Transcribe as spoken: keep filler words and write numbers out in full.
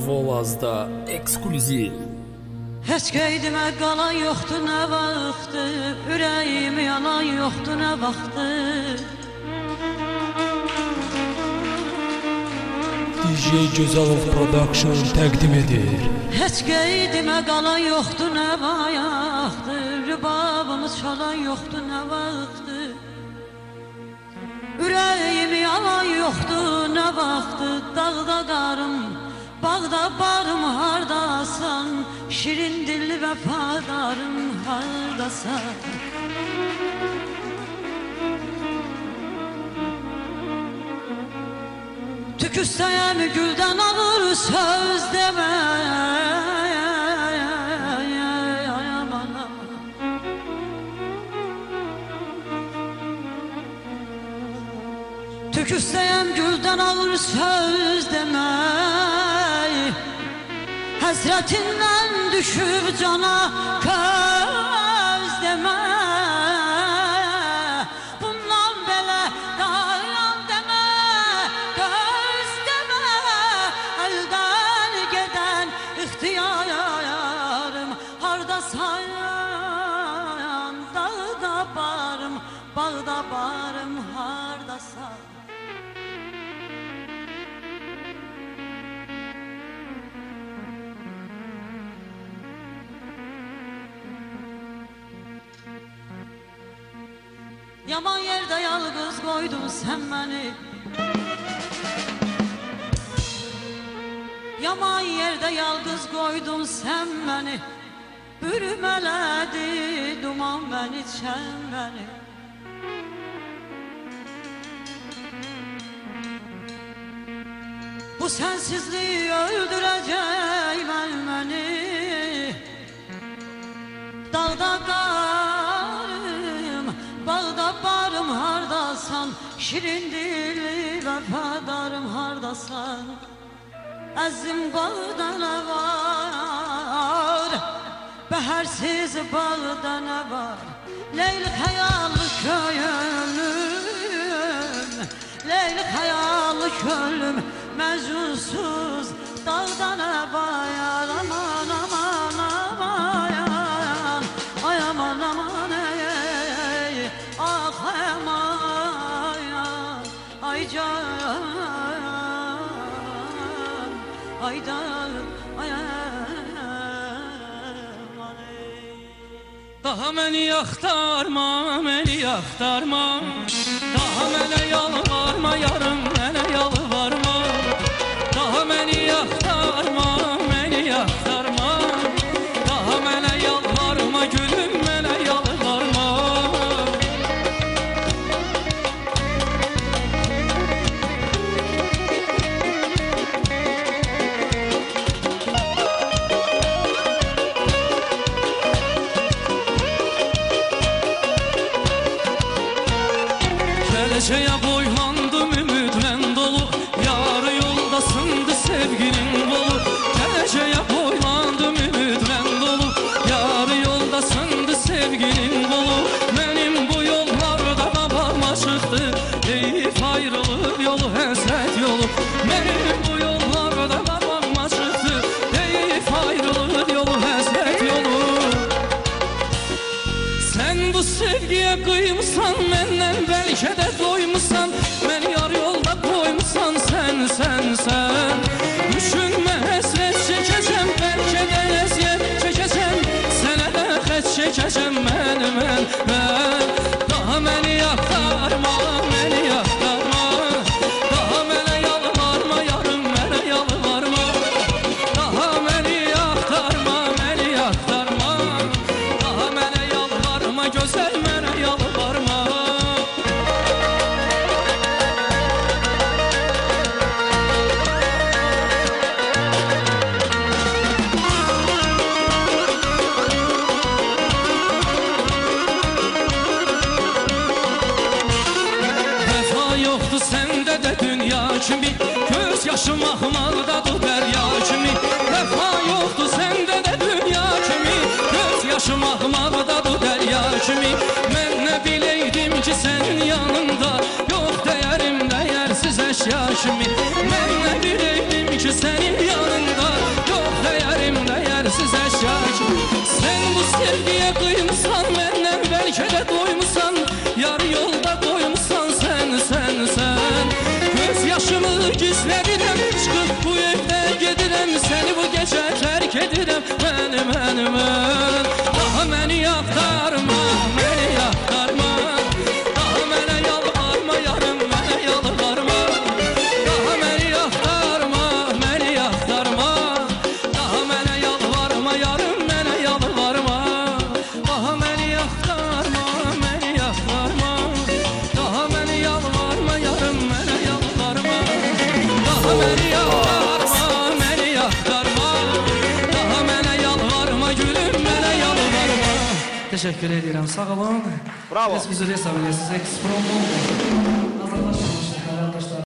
Volazda ekskluziv. Heç qeydimə qalan yoxdur nə vaxtdır, ürəyimi yalan yoxdur nə vaxtdır. D J Gözalov Production təqdim edir. Heç qeydimə qalan yoxdur nə vaxtdır, rübabımı çalan yoxdur nə vaxtdır. Ürəyimi yalan yoxdur nə vaxtdır, dağda qarım, bağda barım hardasan, şirin dilli vəfadarım hardasan. Tüküstəyəm güldən alır söz demə. Tüküstəyəm güldən alır söz demə. Həsrətindən düşüb cana köz demə. Bundan belə dayan demə, göz demə. Əldən gedən ixtiyarım hardasan, dağda barım, bağda barım hardasan. Yaman yerde yalnız koydun sen beni, yaman yerde yalnız koydun sen beni. Bürümeledi duman beni, çen beni. Bu sensizliği öldürecek ben beni. Dağda karım, bağda barım hardasan, şirin dilli vəfadarım hardasan. Əzim bağda nə var, bəhərsiz bağda nə var. Leyli xəyallı köyüm, leyli xəyallı kölüm, məcnusuz dağda nə var. Aman aman aman, ay aman aman ey, ah aman ay can, ay can, ay aman ey. Daha məni yaxtarma, məni yaxtarma, daha mənə yalvarma, yarım mənə yalvarma. Daha məni yaxtarma, məni yaxtarma, daha mənə yalvarma, gülüm mənə yalvarma. Gələcəyə boylandım ümidlə dolu, yarı yoldasındı sevginin qolu. Gələcəyə boylandım ümidlə dolu, yarı yoldasındı sevginin qolu. Mənim bu yollarda qabağım açıqdı, deyib ayrılıb yolu, həsrət yolu. Mənim bu yollarda qabağım açıqdı, deyib ayrılıb yolu, həsrət yolu. Sən bu sevgiyə qıymısan, məndən bəlkə də doymusan. Məni yar yolda qoymusan, sən, sən, sən. Düşünmə həsrət çəkəcəm, bəlkə də əziyyət çəkəcəm. Sənə də xət çəkəcəm mən, mən, mən. Daha məni yaxtarma, məni yaxtarma, daha mənə yalvarma, yarım mənə yalvarma. Daha məni yaxtarma, məni yaxtarma, daha mənə yalvarma, gözəl mənə yalvarma. Vəfa yoxdur səndə də dünya kimi, göz yaşım axmaqdadır dərya kimi. Vəfa yoxdur səndə də dünya kimi, göz yaşım axmaqdadır dərya kimi. Mən nə biləydim ki sənin yanında yox dəyərim dəyərsiz əşya kimi. Mən nə biləydim ki sənin yanında yolda qoymusan sən, sən, sən Göz yaşımı gizlədirəm, çıxıb bu evdə gedirəm Səni bu gecə tərk edirəm, məni, məni, mən Daha məni yaxtarma, məni yaxtarma Daha mənə yalvarma, yarım mənə yalvarma Daha məni yaxtarma, məni yaxtarma Daha mənə yalvarma, yarım mənə yalvarma Daha məni yaxtarma, məni yaxtarma Daha məni yalvarma, yarım mənə yalvarma Daha məni yaxtarma, məni yaxtarma Daha mənə yalvarma, gülüm mənə yalvarma Teşekkür ederim, sağ olun. Bravo. Biz güzel hesap ediyorsunuz. Eksik